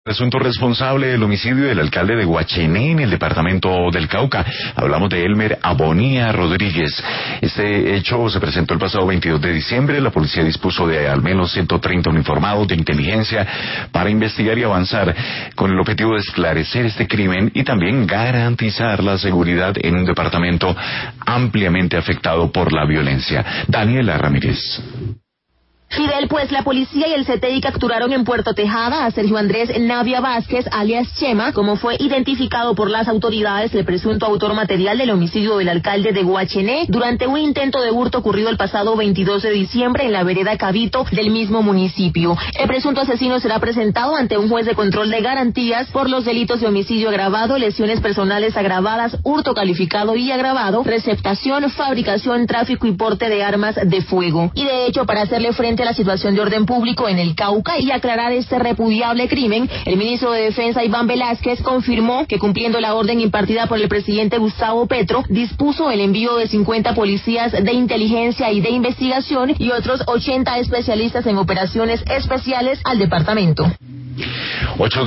Presunto responsable del homicidio del alcalde de Guachené en el departamento del Cauca. Hablamos de Elmer Abonía Rodríguez. Este hecho se presentó el pasado 22 de diciembre. La policía dispuso de al menos 130 uniformados de inteligencia para investigar y avanzar con el objetivo de esclarecer este crimen y también garantizar la seguridad en un departamento ampliamente afectado por la violencia. Daniela Ramírez. Fidel, pues la policía y el CTI capturaron en Puerto Tejada a Sergio Andrés Navia Vázquez, alias Chema, como fue identificado por las autoridades el presunto autor material del homicidio del alcalde de Guachené durante un intento de hurto ocurrido el pasado 22 de diciembre en la vereda Cabito del mismo municipio. El presunto asesino será presentado ante un juez de control de garantías por los delitos de homicidio agravado, lesiones personales agravadas, hurto calificado y agravado, receptación, fabricación, tráfico y porte de armas de fuego. Y de hecho, para hacerle frente a la situación de orden público en el Cauca y aclarar este repudiable crimen, el ministro de Defensa Iván Velázquez confirmó que, cumpliendo la orden impartida por el presidente Gustavo Petro, dispuso el envío de 50 policías de inteligencia y de investigación y otros 80 especialistas en operaciones especiales al departamento.